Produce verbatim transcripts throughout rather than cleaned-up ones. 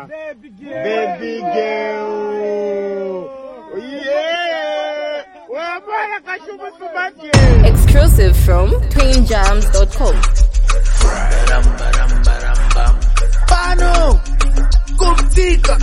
Mama. Baby girl. Baby girl. Yeah. Exclusive from twin jams dot com. Pano, Kuptika,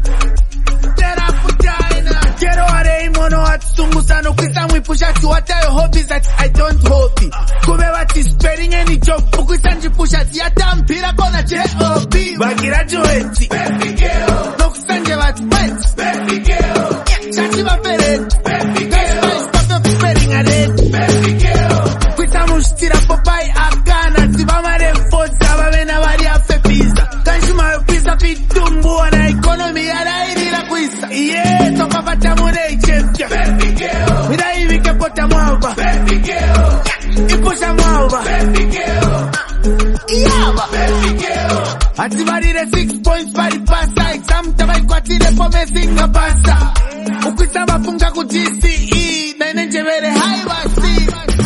Tera Pujaina, Kero Arei Mono Atsumusano, Kisan we push out to what your hobbies that I don't hobby. Kumewa is spreading any job, Pukusanji push at Yatam, Pirakona J O B, Bagira Joeti, Baby girl, Nokusanje wat wet, Baby girl, Chachiva Peret, Baby girl, stop spreading a red, Baby girl, Kusamush Tira Popai Akana, Tibamare Fosa, Bavena Varia Fepiza, Kanshuma Pisa Pitumbu, and economy, and I need a quiz. Yeah, so Papa Tamure, Chef, Baby girl, with I even can put a mova, Baby girl, you push a mova, Baby girl, yeah, Baby girl. Atibadi the six points by the pasta, exam tabai kwatile po messing a pasta. Ukisaba funga ku G C E, na inenje vere high wasi.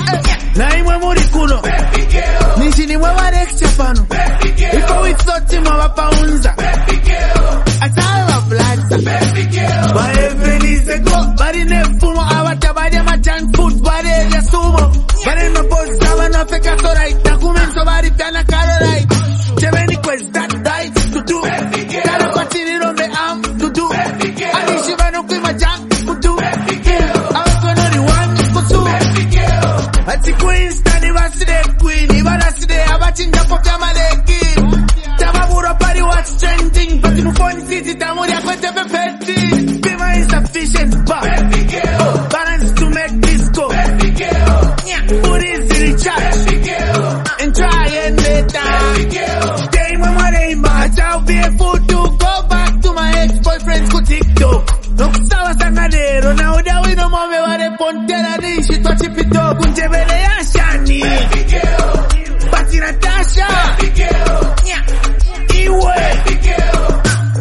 Na imwe muri kuno, Baby girl. Nishi ni mwe wareksha pano, Baby girl. Iko witsoti mwa wapaunza, Baby girl. Atawa plaza, Baby girl. Bae venize go, bari nefumo awata bari ama junk food, bari elia sumo. Bari no boss sawa no feka so right, na kumenso bari piana karo right. Jemeni quest that right to do, Baby girl. Karo kwa chini rombe am to do, Baby girl. Anishiba no kuima junk to do, Baby girl. Awako no ni one kusu, Baby girl. Ati queen stani waside queen, ibara side abachinja popya maleki. Tamaburo pari what's trending, but in phone city tamuri akwete pepeti. Bima insufficient bar, Baby girl. Oh, balance to make this go, Baby girl. Yeah, put it in the charge, Baby girl. And try and let down, Baby girl. Day mama day ma, I'll be a fool to go back to my ex-boyfriend's ku TikTok. No kusawa sangadero, na uda wino mome wale pontera nishi tochi pito kunjebele ya shani, Baby girl. Bati Natasha, Baby girl. Yeah, Iwe, Baby girl.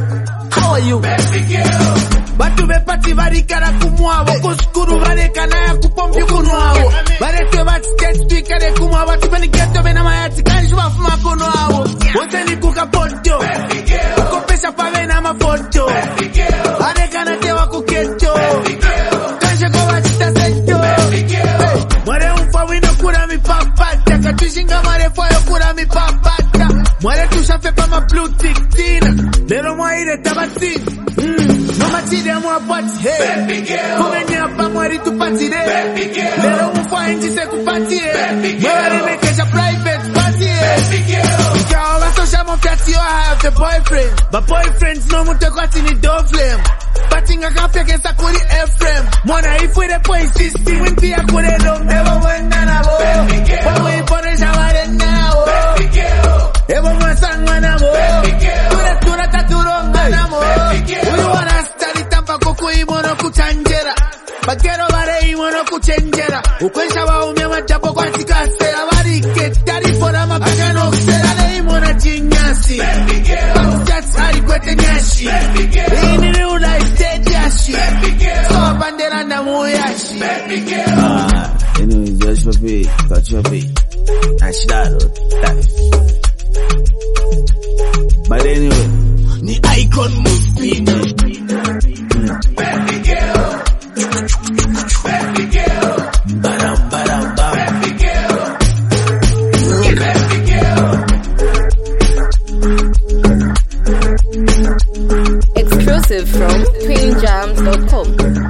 How are you, Baby girl? Batu be pati varikara kumwabo, kuskuru varekana ya kupompi kunwao. Varetwe vati skate speaker de kumwabo, vati beni geto bena mayati kanju wafuma kunwao. Wose ni kuka poto, Baby girl. Ukopesha pavena mafoto, Baby girl. Arekana tewa kuketo, Baby girl. Kanje kwa wachita seto, Baby girl. Mware umfa wino kura mi papata, katushinga mware foyo kura mi papata. Mware tushafepa ma blue tick tina, lero mwaire tabatina. Mm, no machide mwa pati, hey. Baby girl. Kumenya hapa mwari tupati de, Baby girl. Lero mfa enji se kupati, Baby girl. Mwari mekesha private party, Baby girl. Ikawa social mofyati yo I have the boyfriend, but boyfriends no mute kwa tini do flame. Batinga kape kesa kuri F-frame. Mwana ifwe de po insisti winti ya kure do. Ewa wenda na bo, Baby girl. Wamu ipone shaware na wo, Baby girl. Ewa mwasangwa na bo, Baby girl. Ture ture taturonga na mo, Baby girl. Uri wana stari tampa kuku imono kuchanjera, bakero bare imono kuchenjera. Ukwensha wa umya majapo kwa sikasera. Varike tarifora mapaka no kusera. Le imona chinyasi, Baby girl. Bakustats ari kwete nyashi, Baby girl. Ini ni ula istedi yashi, Baby girl. So bandera na muyashi, Baby girl. Ah, anyway, just for me, touch your feet. Ashidaro, that. But anyway, ni icon movie. Baby girl. Baby girl. Baram baram bam. Baby girl. Baby girl. Exclusive from twin jams dot com.